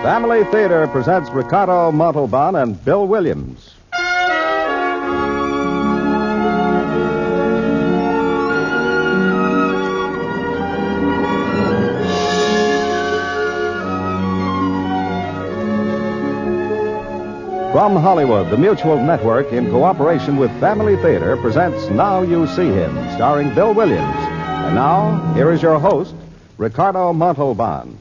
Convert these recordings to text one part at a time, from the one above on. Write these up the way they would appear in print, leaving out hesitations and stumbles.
Family Theater presents Ricardo Montalban and Bill Williams. From Hollywood, the Mutual Network, in cooperation with Family Theater, presents Now You See Him, starring Bill Williams. And now, here is your host, Ricardo Montalban.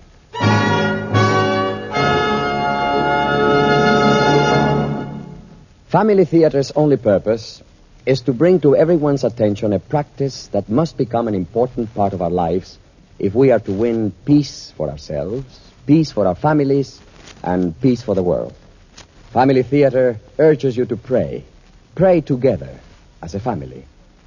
Family Theater's only purpose is to bring to everyone's attention a practice that must become an important part of our lives if we are to win peace for ourselves, peace for our families, and peace for the world. Family Theater urges you to pray. Pray together as a family.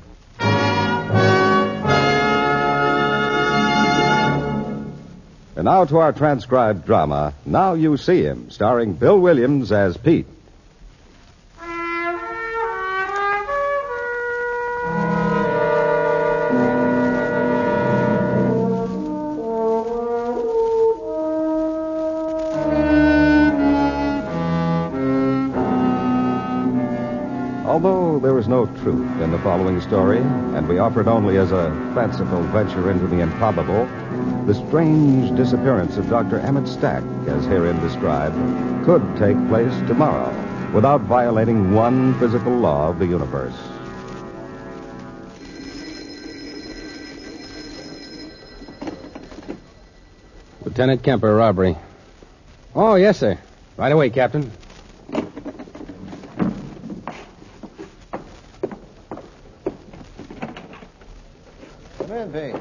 And now to our transcribed drama, Now You See Him, starring Bill Williams as Pete. Although there is no truth in the following story, and we offer it only as a fanciful venture into the improbable, the strange disappearance of Dr. Emmett Stack, as herein described, could take place tomorrow without violating one physical law of the universe. Lieutenant Kemper, robbery. Oh, yes, sir. Right away, Captain. Come in, Pete.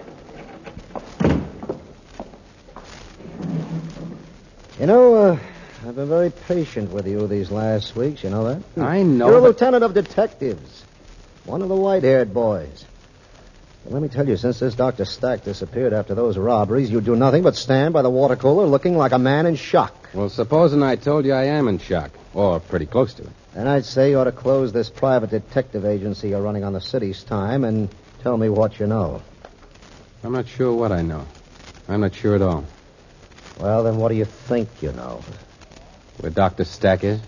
You know, I've been very patient with you these last weeks, you know that? I know. You're a lieutenant of detectives. One of the white-haired boys. But let me tell you, since this Dr. Stack disappeared after those robberies, you do nothing but stand by the water cooler looking like a man in shock. Well, supposing I told you I am in shock, or pretty close to it. And I'd say you ought to close this private detective agency you're running on the city's time and tell me what you know. I'm not sure what I know. I'm not sure at all. Well, then what do you think you know? Where Dr. Stack is?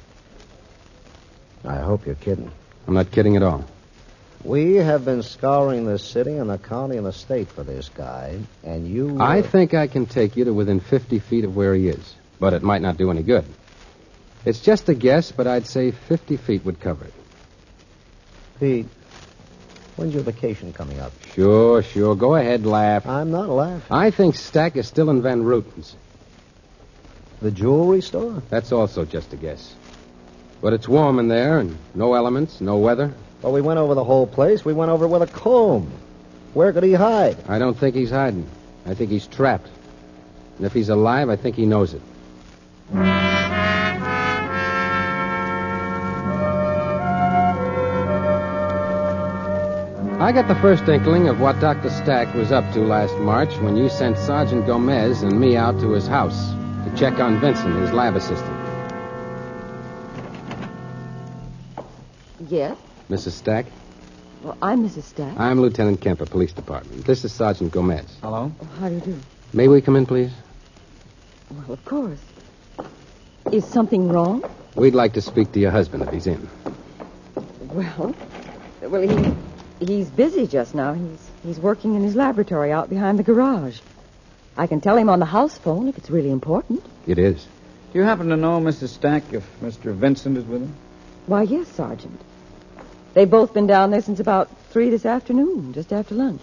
I hope you're kidding. I'm not kidding at all. We have been scouring the city and the county and the state for this guy, and you... I think I can take you to within 50 feet of where he is, but it might not do any good. It's just a guess, but I'd say 50 feet would cover it. Pete, when's your vacation coming up? Sure. Go ahead, laugh. I'm not laughing. I think Stack is still in Van Ruten's. The jewelry store? That's also just a guess. But it's warm in there, and no elements, no weather. Well, we went over the whole place. We went over it with a comb. Where could he hide? I don't think he's hiding. I think he's trapped. And if he's alive, I think he knows it. I got the first inkling of what Dr. Stack was up to last March when you sent Sergeant Gomez and me out to his house to check on Vincent, his lab assistant. Yes? Mrs. Stack? Well, I'm Mrs. Stack. I'm Lieutenant Kemper, Police Department. This is Sergeant Gomez. Hello? Oh, how do you do? May we come in, please? Well, of course. Is something wrong? We'd like to speak to your husband if he's in. Well, he's busy just now. He's working in his laboratory out behind the garage. I can tell him on the house phone if it's really important. It is. Do you happen to know, Mrs. Stack, if Mr. Vincent is with him? Why, yes, Sergeant. They've both been down there since about 3 this afternoon, just after lunch.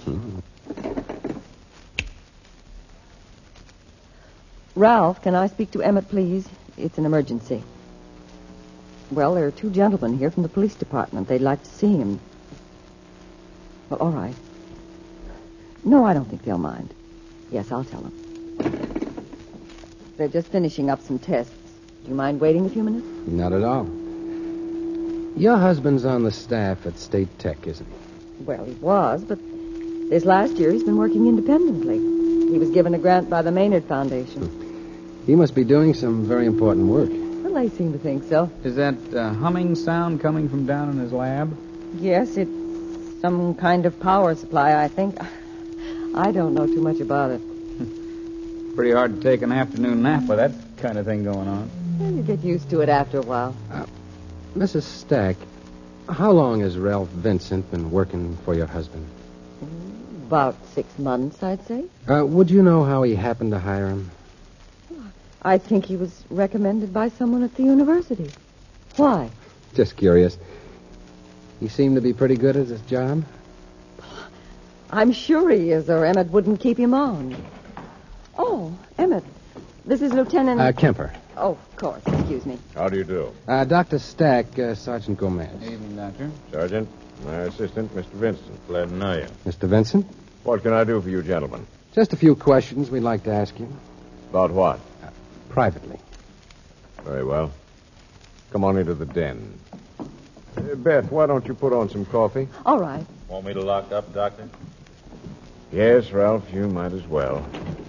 Ralph, can I speak to Emmett, please? It's an emergency. Well, there are 2 gentlemen here from the police department. They'd like to see him. Well, all right. No, I don't think they'll mind. Yes, I'll tell them. They're just finishing up some tests. Do you mind waiting a few minutes? Not at all. Your husband's on the staff at State Tech, isn't he? Well, he was, but this last year he's been working independently. He was given a grant by the Maynard Foundation. He must be doing some very important work. Well, I seem to think so. Is that humming sound coming from down in his lab? Yes, it's some kind of power supply, I think. I don't know too much about it. Pretty hard to take an afternoon nap with that kind of thing going on. Well, you get used to it after a while. Mrs. Stack, how long has Ralph Vincent been working for your husband? About 6 months, I'd say. Would you know how he happened to hire him? I think he was recommended by someone at the university. Why? Just curious. He seemed to be pretty good at his job? I'm sure he is, or Emmett wouldn't keep him on. Oh, Emmett. This is Lieutenant... Kemper. Oh, of course. Excuse me. How do you do? Dr. Stack, Sergeant Gomez. Evening, Doctor. Sergeant, my assistant, Mr. Vincent. Glad to know you. Mr. Vincent? What can I do for you gentlemen? Just a few questions we'd like to ask you. About what? Privately. Very well. Come on into the den. Beth, why don't you put on some coffee? All right. Want me to lock up, Doctor? Yes, Ralph, you might as well.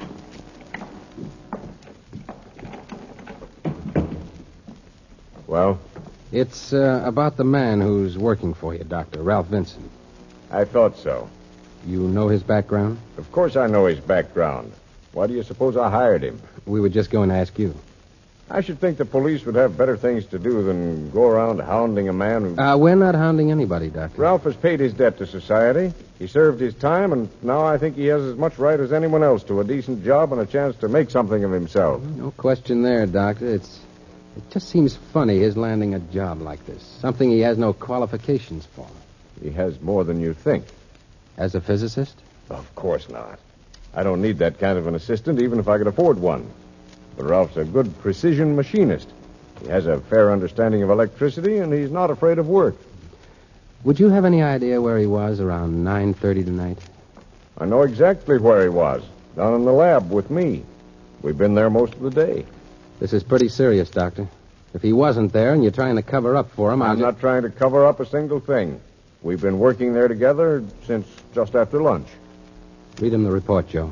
Well? It's about the man who's working for you, Doctor, Ralph Vincent. I thought so. You know his background? Of course I know his background. Why do you suppose I hired him? We were just going to ask you. I should think the police would have better things to do than go around hounding a man who... We're not hounding anybody, Doctor. Ralph has paid his debt to society. He served his time, and now I think he has as much right as anyone else to a decent job and a chance to make something of himself. No question there, Doctor. It just seems funny, his landing a job like this. Something he has no qualifications for. He has more than you think. As a physicist? Of course not. I don't need that kind of an assistant, even if I could afford one. But Ralph's a good precision machinist. He has a fair understanding of electricity, and he's not afraid of work. Would you have any idea where he was around 9:30 tonight? I know exactly where he was. Down in the lab with me. We've been there most of the day. This is pretty serious, Doctor. If he wasn't there and you're trying to cover up for him, I'm not trying to cover up a single thing. We've been working there together since just after lunch. Read him the report, Joe.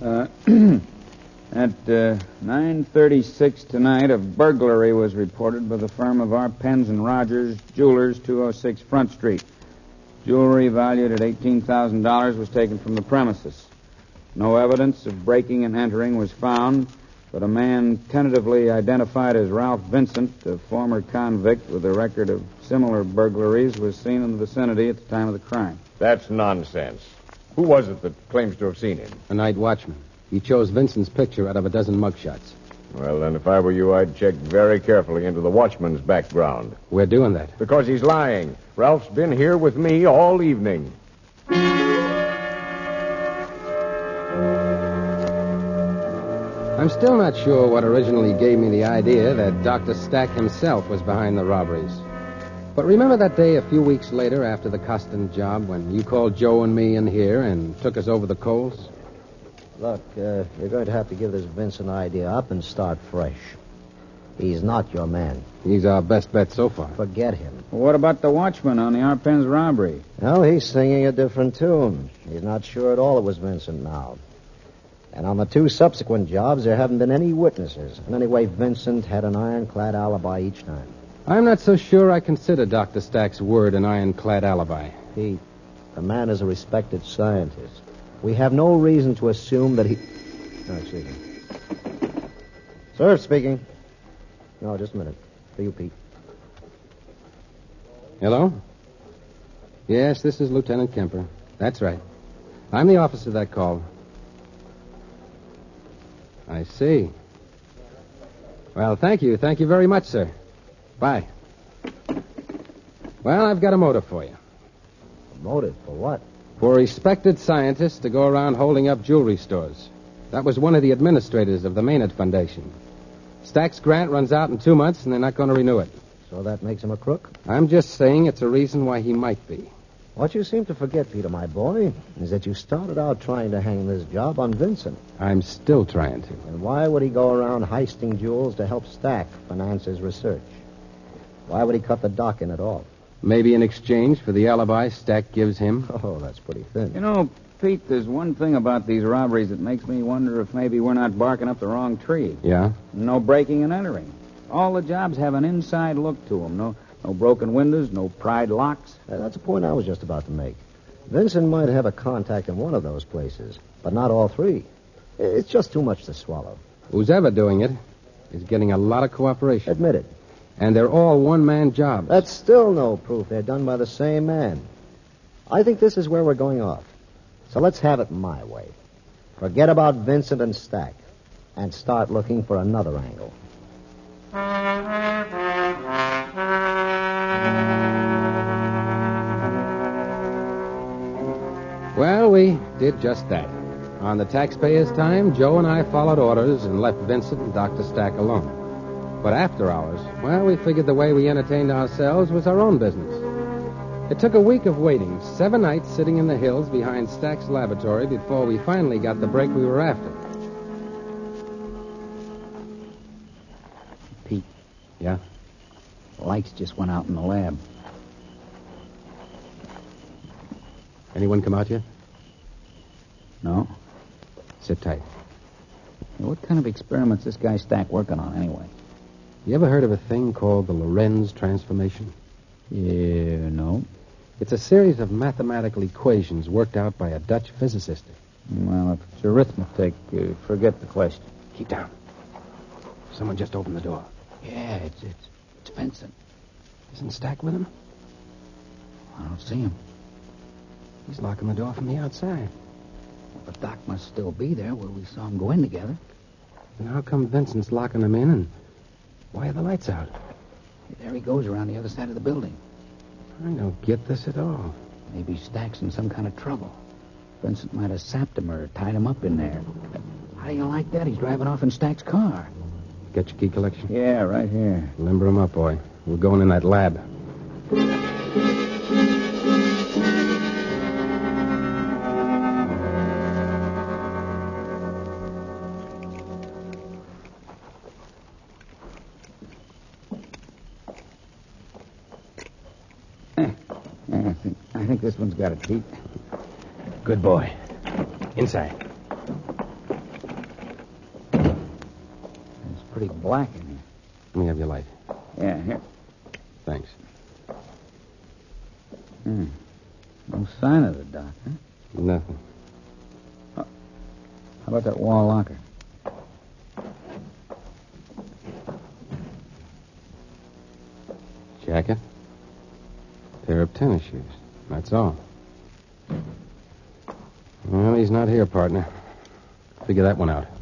At 9:36 tonight, a burglary was reported by the firm of R. Pens and Rogers, Jewelers, 206 Front Street. Jewelry valued at $18,000 was taken from the premises. No evidence of breaking and entering was found, but a man tentatively identified as Ralph Vincent, a former convict with a record of similar burglaries, was seen in the vicinity at the time of the crime. That's nonsense. Who was it that claims to have seen him? A night watchman. He chose Vincent's picture out of a dozen mugshots. Well, then, if I were you, I'd check very carefully into the watchman's background. We're doing that. Because he's lying. Ralph's been here with me all evening. I'm still not sure what originally gave me the idea that Dr. Stack himself was behind the robberies. But remember that day a few weeks later after the Costin job when you called Joe and me in here and took us over the coals? Look, you're going to have to give this Vincent idea up and start fresh. He's not your man. He's our best bet so far. Forget him. Well, what about the watchman on the R. Pens robbery? Well, he's singing a different tune. He's not sure at all it was Vincent now. And on the two subsequent jobs, there haven't been any witnesses. And anyway, Vincent had an ironclad alibi each time. I'm not so sure I consider Dr. Stack's word an ironclad alibi. Pete, the man is a respected scientist. We have no reason to assume that he... Oh, excuse me. Sir, speaking. No, just a minute. For you, Pete. Hello? Yes, this is Lieutenant Kemper. That's right. I'm the officer that called. I see. Well, thank you. Thank you very much, sir. Bye. Well, I've got a motive for you. A motive? For what? For a respected scientist to go around holding up jewelry stores. That was one of the administrators of the Maynard Foundation. Stack's grant runs out in 2 months, and they're not going to renew it. So that makes him a crook? I'm just saying it's a reason why he might be. What you seem to forget, Peter, my boy, is that you started out trying to hang this job on Vincent. I'm still trying to. And why would he go around heisting jewels to help Stack finance his research? Why would he cut the dock in at all? Maybe in exchange for the alibi Stack gives him. Oh, that's pretty thin. You know, Pete, there's one thing about these robberies that makes me wonder if maybe we're not barking up the wrong tree. Yeah? No breaking and entering. All the jobs have an inside look to them. No broken windows, no pried locks. That's a point I was just about to make. Vincent might have a contact in one of those places, but not all three. It's just too much to swallow. Who's ever doing it? is getting a lot of cooperation. Admit it. And they're all one-man jobs. That's still no proof they're done by the same man. I think this is where we're going off. So let's have it my way. Forget about Vincent and Stack and start looking for another angle. Well, we did just that. On the taxpayers' time, Joe and I followed orders and left Vincent and Dr. Stack alone. But after hours, well, we figured the way we entertained ourselves was our own business. It took a week of waiting, 7 nights sitting in the hills behind Stack's laboratory before we finally got the break we were after. Pete. Yeah? Lights just went out in the lab. Anyone come out yet? No? Sit tight. Now, what kind of experiments this guy Stack working on, anyway? You ever heard of a thing called the Lorentz transformation? Yeah, no. It's a series of mathematical equations worked out by a Dutch physicist. Well, if it's arithmetic, forget the question. Keep down. Someone just opened the door. Yeah, it's Vincent. Isn't Stack with him? I don't see him. He's locking the door from the outside. Well, the doc must still be there where we saw him go in together. And how come Vincent's locking them in, and why are the lights out? There he goes around the other side of the building. I don't get this at all. Maybe Stack's in some kind of trouble. Vincent might have sapped him or tied him up in there. How do you like that? He's driving off in Stack's car. Get your key collection? Yeah, right here. Limber him up, boy. We're going in that lab. I think this one's got it, Pete. Good boy. Inside. It's pretty black in here. Let me have your light. Yeah, here. Thanks. No sign of the doc, huh? Nothing. How about that wall locker? Jacket. Pair of tennis shoes. That's all. Well, he's not here, partner. Figure that one out.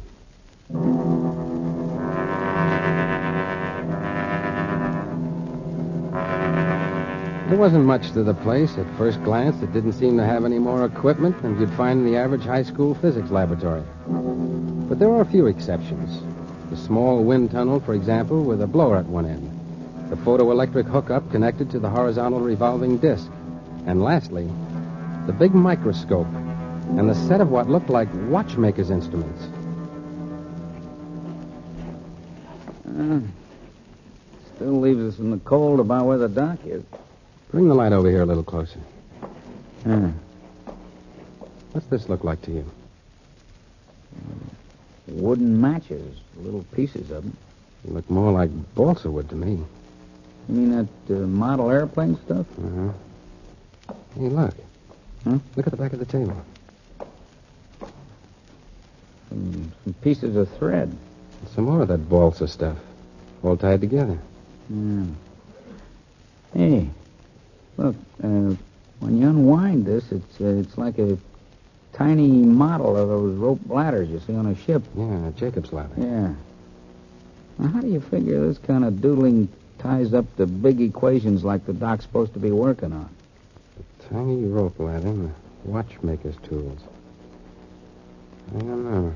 There wasn't much to the place. At first glance, it didn't seem to have any more equipment than you'd find in the average high school physics laboratory. But there were a few exceptions. The small wind tunnel, for example, with a blower at one end. The photoelectric hookup connected to the horizontal revolving disc. And lastly, the big microscope and the set of what looked like watchmaker's instruments. Still leaves us in the cold about where the doc is. Bring the light over here a little closer. Hmm. What's this look like to you? Wooden matches, little pieces of them. They look more like balsa wood to me. You mean that model airplane stuff? Uh-huh. Hey, look. Huh? Look at the back of the table. Some pieces of thread. Some more of that balsa stuff. All tied together. Yeah. Hey, look, when you unwind this, it's like a tiny model of those rope ladders you see on a ship. Yeah, a Jacob's ladder. Yeah. Now, how do you figure this kind of doodling ties up the big equations like the doc's supposed to be working on? A tiny rope ladder and the watchmaker's tools. I don't know.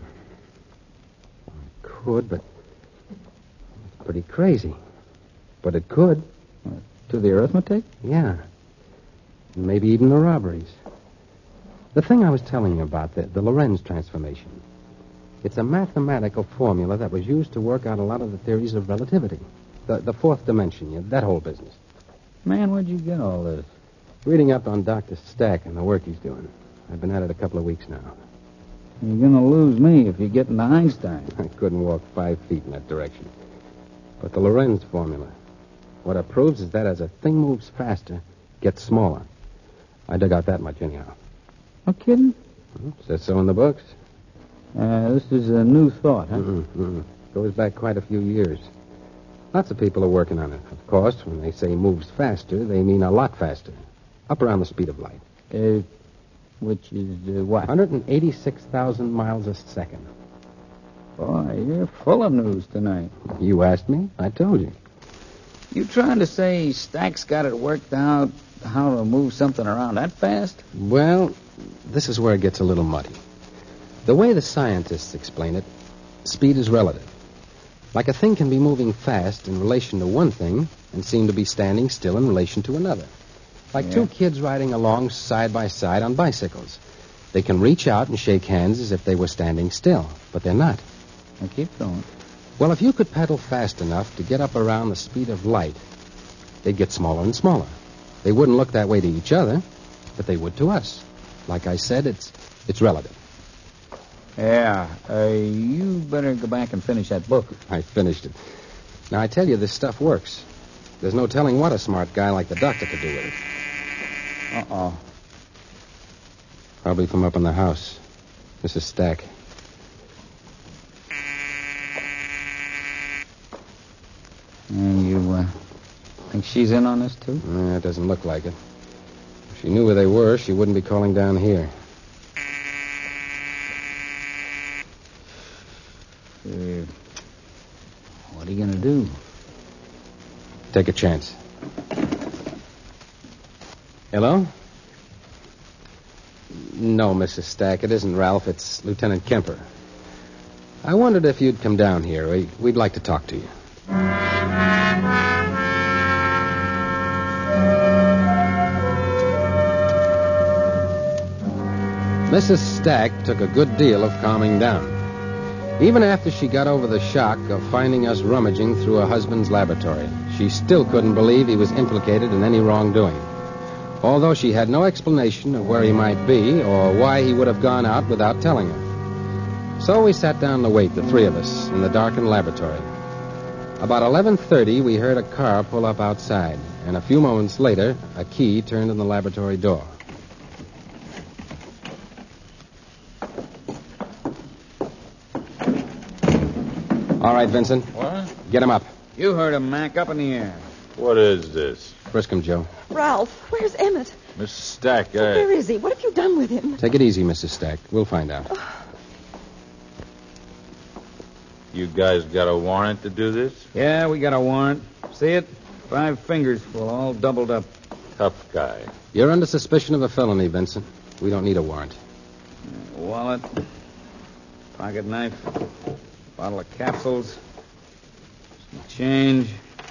I could, but it's pretty crazy. But it could. To the arithmetic? Yeah. Maybe even the robberies. The thing I was telling you about, the Lorentz transformation. It's a mathematical formula that was used to work out a lot of the theories of relativity. The fourth dimension, that whole business. Man, where'd you get all this? Reading up on Dr. Stack and the work he's doing. I've been at it a couple of weeks now. You're going to lose me if you get into Einstein. I couldn't walk 5 feet in that direction. But the Lorentz formula, what it proves is that as a thing moves faster, it gets smaller. I dug out that much anyhow. No kidding? Says so in the books. This is a new thought, huh? Goes back quite a few years. Lots of people are working on it. Of course, when they say moves faster, they mean a lot faster. Up around the speed of light. Which is what? 186,000 miles a second. Boy, you're full of news tonight. You asked me, I told you. You trying to say Stack's got it worked out how to move something around that fast? Well, this is where it gets a little muddy. The way the scientists explain it, speed is relative. Like a thing can be moving fast in relation to one thing and seem to be standing still in relation to another. Like two kids riding along side by side on bicycles. They can reach out and shake hands as if they were standing still, but they're not. Now keep going. Well, if you could pedal fast enough to get up around the speed of light, they'd get smaller and smaller. They wouldn't look that way to each other, but they would to us. Like I said, it's relative. Yeah, you better go back and finish that book. I finished it. Now, I tell you, this stuff works. There's no telling what a smart guy like the doctor could do with it. Uh-oh. Probably from up in the house. Mrs. Stack. And you think she's in on this, too? It doesn't look like it. If she knew where they were, she wouldn't be calling down here. What are you going to do? Take a chance. Hello? No, Mrs. Stack, it isn't Ralph. It's Lieutenant Kemper. I wondered if you'd come down here. We'd like to talk to you. Mrs. Stack took a good deal of calming down. Even after she got over the shock of finding us rummaging through her husband's laboratory, she still couldn't believe he was implicated in any wrongdoing. Although she had no explanation of where he might be or why he would have gone out without telling her. So we sat down to wait, the three of us, in the darkened laboratory. About 11:30, we heard a car pull up outside, and a few moments later, a key turned in the laboratory door. All right, Vincent. What? Get him up. You heard him, Mac, up in the air. What is this? Frisk him, Joe. Ralph, where's Emmett? Miss Stack, Where is he? What have you done with him? Take it easy, Mrs. Stack. We'll find out. You guys got a warrant to do this? Yeah, we got a warrant. See it? 5 fingers full, all doubled up. Tough guy. You're under suspicion of a felony, Vincent. We don't need a warrant. Wallet, pocket knife, bottle of capsules, some change.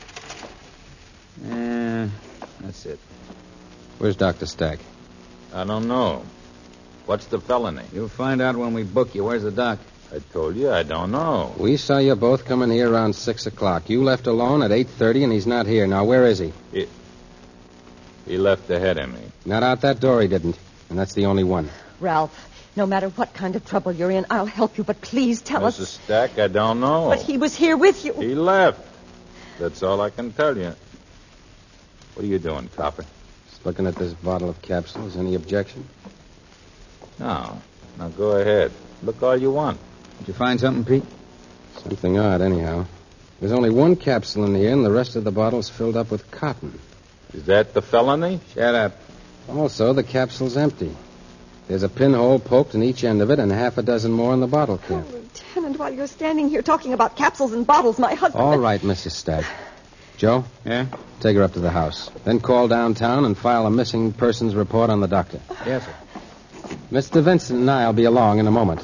That's it. Where's Dr. Stack? I don't know. What's the felony? You'll find out when we book you. Where's the doc? I told you I don't know. We saw you both coming here around 6 o'clock. You left alone at 8:30, and he's not here. Now, where is he? He left ahead of me. Not out that door, he didn't. And that's the only one. Ralph, no matter what kind of trouble you're in, I'll help you, but please tell Mrs. us. Stack, I don't know. But he was here with you. He left. That's all I can tell you. What are you doing, copper? Just looking at this bottle of capsules. Any objection? No. Now go ahead. Look all you want. Did you find something, Pete? Something odd, anyhow. There's only one capsule in here, and the rest of the bottle's filled up with cotton. Is that the felony? Shut up. Also, the capsule's empty. There's a pinhole poked in each end of it and half a dozen more in the bottle cap. Oh, Lieutenant, while you're standing here talking about capsules and bottles, my husband... All right, Mrs. Stack. Joe? Yeah? Take her up to the house. Then call downtown and file a missing persons report on the doctor. Yes, sir. Mr. Vincent and I'll be along in a moment.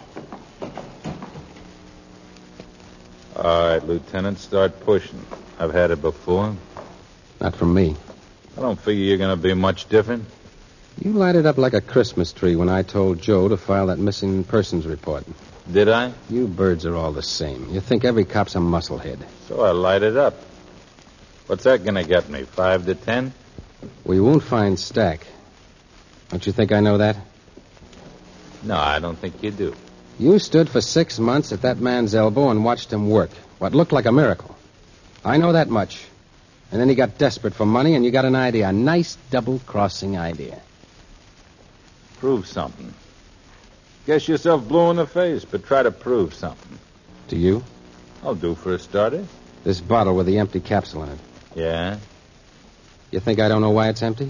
All right, Lieutenant, start pushing. I've had it before. Not from me. I don't figure you're going to be much different. You lighted up like a Christmas tree when I told Joe to file that missing persons report. Did I? You birds are all the same. You think every cop's a musclehead. So I lighted up. What's that going to get me, 5 to 10? We won't find Stack. Don't you think I know that? No, I don't think you do. You stood for 6 months at that man's elbow and watched him work. What looked like a miracle. I know that much. And then he got desperate for money, and you got an idea. A nice double-crossing idea. Prove something. Guess yourself blue in the face, but try to prove something. To you? I'll do for a starter. This bottle with the empty capsule in it. Yeah? You think I don't know why it's empty?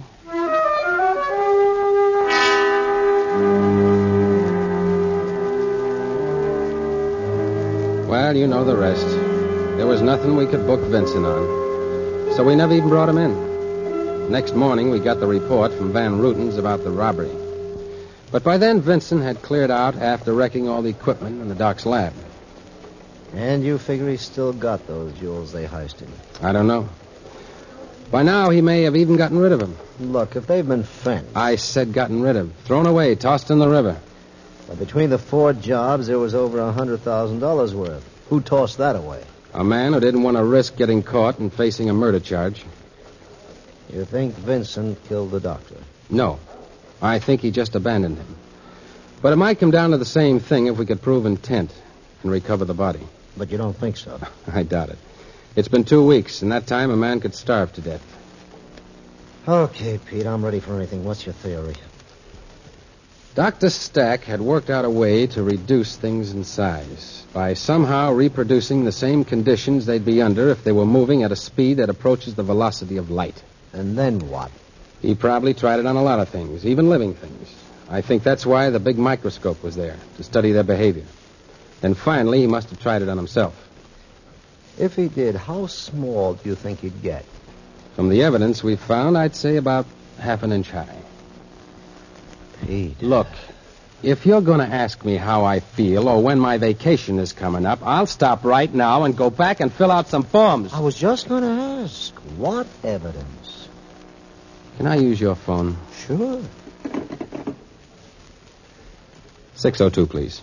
Well, you know the rest. There was nothing we could book Vincent on. So we never even brought him in. Next morning, we got the report from Van Ruten's about the robbery. But by then, Vincent had cleared out after wrecking all the equipment in the doc's lab. And you figure he's still got those jewels they heisted? I don't know. By now, he may have even gotten rid of them. Look, if they've been fenced... I said gotten rid of. Thrown away, tossed in the river. But between the 4 jobs, there was over $100,000 worth. Who tossed that away? A man who didn't want to risk getting caught and facing a murder charge. You think Vincent killed the doctor? No. I think he just abandoned him. But it might come down to the same thing if we could prove intent and recover the body. But you don't think so? I doubt it. It's been 2 weeks. In that time, a man could starve to death. Okay, Pete, I'm ready for anything. What's your theory? Dr. Stack had worked out a way to reduce things in size by somehow reproducing the same conditions they'd be under if they were moving at a speed that approaches the velocity of light. And then what? He probably tried it on a lot of things, even living things. I think that's why the big microscope was there, to study their behavior. Then finally, he must have tried it on himself. If he did, how small do you think he'd get? From the evidence we found, I'd say about half an inch high. Pete. Look, if you're going to ask me how I feel or when my vacation is coming up, I'll stop right now and go back and fill out some forms. I was just going to ask, what evidence? Can I use your phone? Sure. 602, please.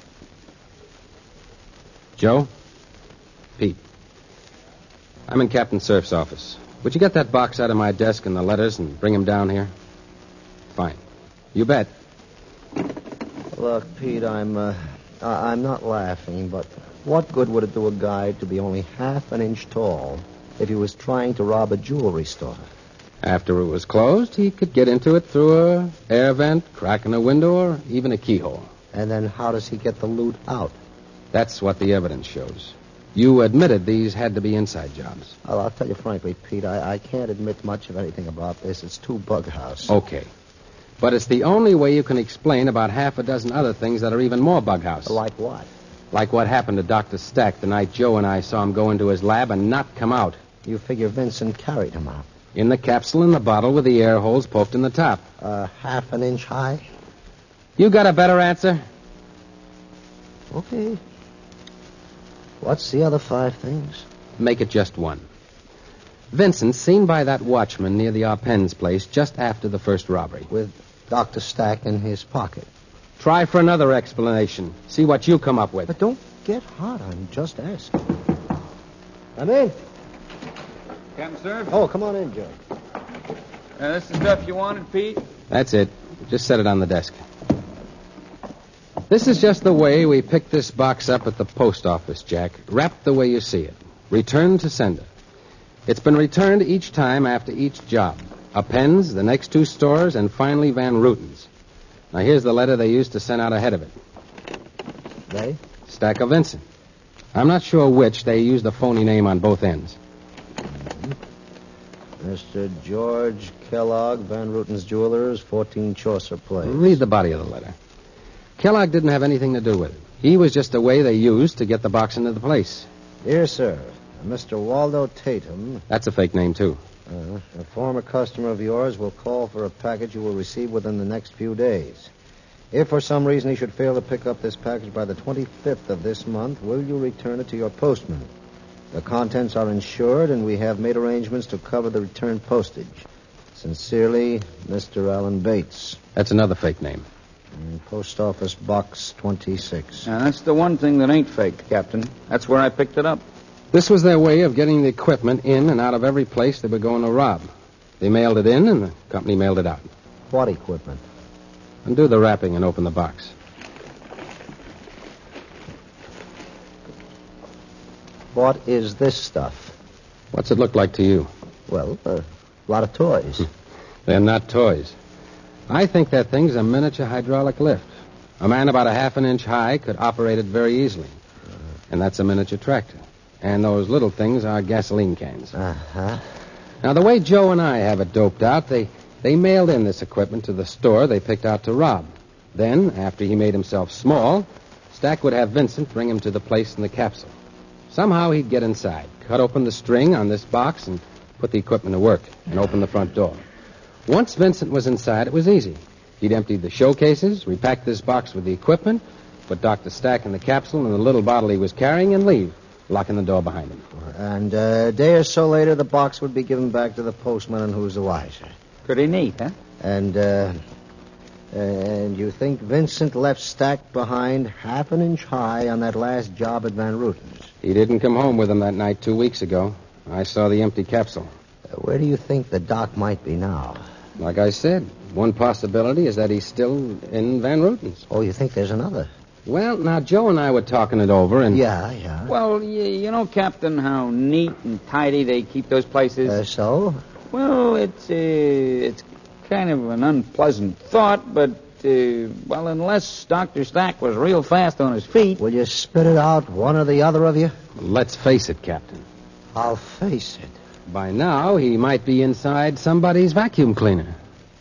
Joe? Pete. I'm in Captain Cerf's office. Would you get that box out of my desk and the letters and bring them down here? Fine. You bet. Look, Pete, I'm not laughing, but what good would it do a guy to be only half an inch tall if he was trying to rob a jewelry store? After it was closed, he could get into it through an air vent, crack in a window, or even a keyhole. And then how does he get the loot out? That's what the evidence shows. You admitted these had to be inside jobs. Well, I'll tell you frankly, Pete, I can't admit much of anything about this. It's too bughouse. Okay. But it's the only way you can explain about half a dozen other things that are even more bughouse. Like what? Like what happened to Dr. Stack the night Joe and I saw him go into his lab and not come out. You figure Vincent carried him out? In the capsule in the bottle with the air holes poked in the top. Half an inch high? You got a better answer? Okay. What's the other 5 things? Make it just one. Vincent seen by that watchman near the Arpens place just after the first robbery. With Dr. Stack in his pocket. Try for another explanation. See what you come up with. But don't get hot. I'm just asking. Come in. Captain Cerf? Oh, come on in, Joe. This is stuff you wanted, Pete? That's it. Just set it on the desk. This is just the way we picked this box up at the post office, Jack. Wrapped the way you see it. Returned to sender. It's been returned each time after each job. Appens, the next 2 stores, and finally Van Ruten's. Now, here's the letter they used to send out ahead of it. They? Stack of Vincent. I'm not sure which. They used a phony name on both ends. Mr. George Kellogg, Van Ruten's Jewelers, 14 Chaucer Place. Read the body of the letter. Kellogg didn't have anything to do with it. He was just a way they used to get the box into the place. Dear sir, Mr. Waldo Tatum... That's a fake name, too. A former customer of yours will call for a package you will receive within the next few days. If for some reason he should fail to pick up this package by the 25th of this month, will you return it to your postman? The contents are insured, and we have made arrangements to cover the return postage. Sincerely, Mr. Alan Bates. That's another fake name. Post Office Box 26. Now, that's the one thing that ain't fake, Captain. That's where I picked it up. This was their way of getting the equipment in and out of every place they were going to rob. They mailed it in, and the company mailed it out. What equipment? Undo the wrapping and open the box. What is this stuff? What's it look like to you? Well, a lot of toys. They're not toys. I think that thing's a miniature hydraulic lift. A man about a half an inch high could operate it very easily. and that's a miniature tractor. And those little things are gasoline cans. Uh-huh. Now, the way Joe and I have it doped out, they mailed in this equipment to the store they picked out to rob. Then, after he made himself small, Stack would have Vincent bring him to the place in the capsule. Somehow he'd get inside, cut open the string on this box, and put the equipment to work, and open the front door. Once Vincent was inside, it was easy. He'd emptied the showcases, repack this box with the equipment, put Dr. Stack in the capsule and the little bottle he was carrying, and leave, locking the door behind him. And a day or so later, the box would be given back to the postman, and who's the wiser? Pretty neat, huh? And you think Vincent left Stack behind half an inch high on that last job at Van Ruten's? He didn't come home with him that night 2 weeks ago. I saw the empty capsule. Where do you think the doc might be now? Like I said, one possibility is that he's still in Van Ruten's. Oh, you think there's another? Well, now, Joe and I were talking it over, and... Yeah. Well, you know, Captain, how neat and tidy they keep those places? So? Well, it's kind of an unpleasant thought, but, well, unless Dr. Stack was real fast on his feet... Will you spit it out, one or the other of you? Let's face it, Captain. I'll face it. By now, he might be inside somebody's vacuum cleaner.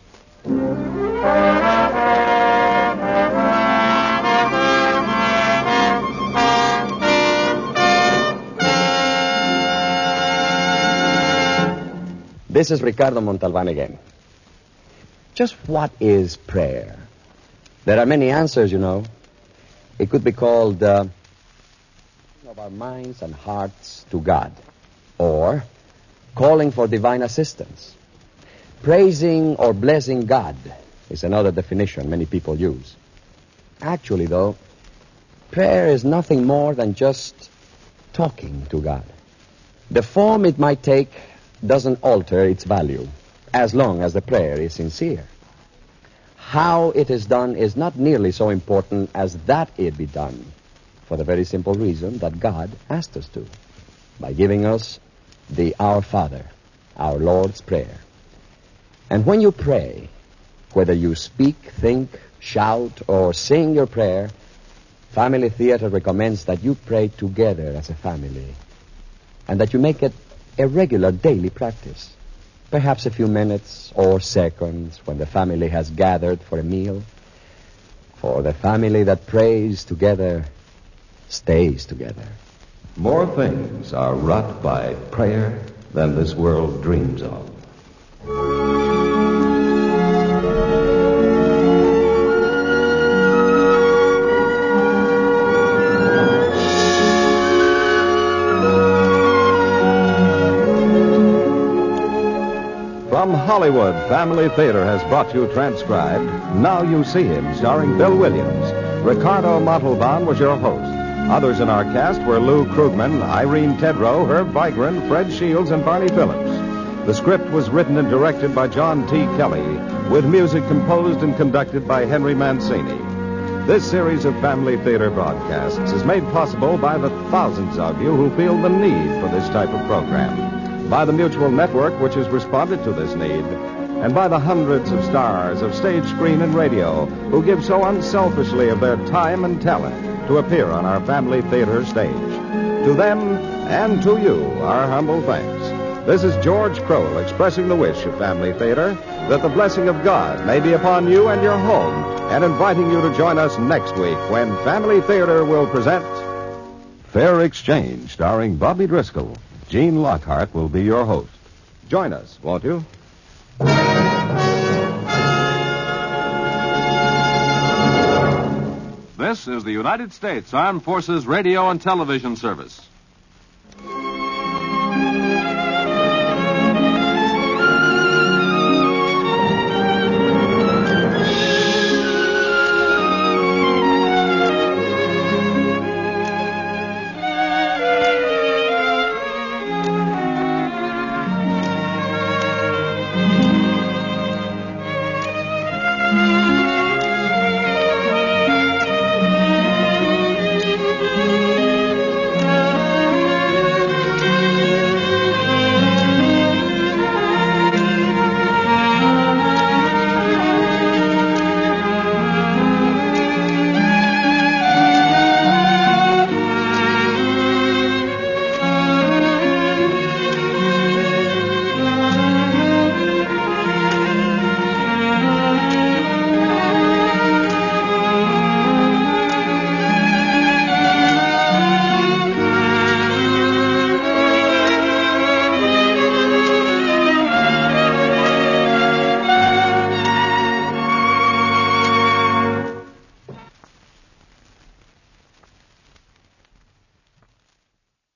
This is Ricardo Montalban again. Just what is prayer? There are many answers, you know. It could be called of our minds and hearts to God, or calling for divine assistance. Praising or blessing God is another definition many people use. Actually, though, prayer is nothing more than just talking to God. The form it might take doesn't alter its value, as long as the prayer is sincere. How it is done is not nearly so important as that it be done, for the very simple reason that God asked us to, by giving us the Our Father, our Lord's Prayer. And when you pray, whether you speak, think, shout, or sing your prayer, Family Theater recommends that you pray together as a family, and that you make it a regular daily practice. Perhaps a few minutes or seconds when the family has gathered for a meal. For the family that prays together stays together. More things are wrought by prayer than this world dreams of. From Hollywood, Family Theater has brought you transcribed Now You See Him, starring Bill Williams. Ricardo Montalban was your host. Others in our cast were Lou Krugman, Irene Tedrow, Herb Vigran, Fred Shields, and Barney Phillips. The script was written and directed by John T. Kelly, with music composed and conducted by Henry Mancini. This series of Family Theater broadcasts is made possible by the thousands of you who feel the need for this type of program, by the Mutual Network, which has responded to this need, and by the hundreds of stars of stage, screen, and radio who give so unselfishly of their time and talent to appear on our Family Theater stage. To them and to you, our humble thanks. This is George Crowell expressing the wish of Family Theater that the blessing of God may be upon you and your home, and inviting you to join us next week when Family Theater will present Fair Exchange, starring Bobby Driscoll. Gene Lockhart will be your host. Join us, won't you? This is the United States Armed Forces Radio and Television Service.